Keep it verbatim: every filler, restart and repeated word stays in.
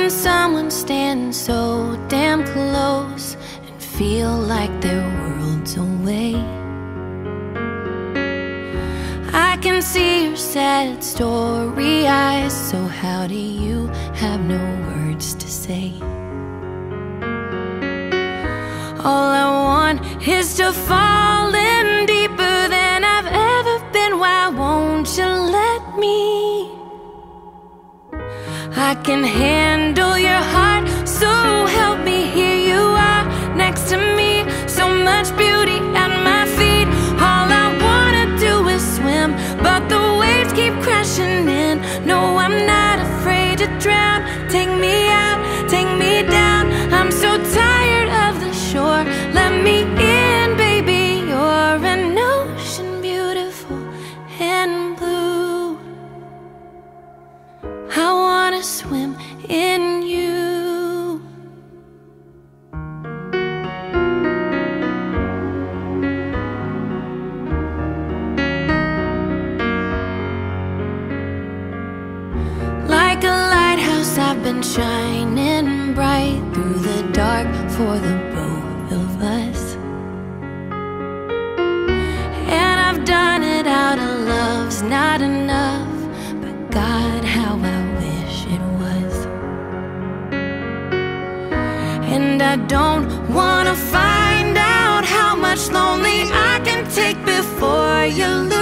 can someone stand so damn close and feel like they're worlds away? I can see your sad story eyes, so how do you have no words to say? All I want is to fall in deeper than I've ever been. Why won't you let me? I can handle your heart, so help me. Here you are next to me, so much beauty at my feet. All I wanna do is swim, but the waves keep crashing in. No, I'm not afraid to drown. Take me out, take me down. I'm so tired of the shore. Let me in, baby. You're an ocean beautiful and blue. I wanna swim in you. Like a lighthouse, I've been shining bright through the dark for the both of us. And I've done it out of love's not enough, but God, how I wish it was. And I don't wanna find out how much lonely I can take before you leave.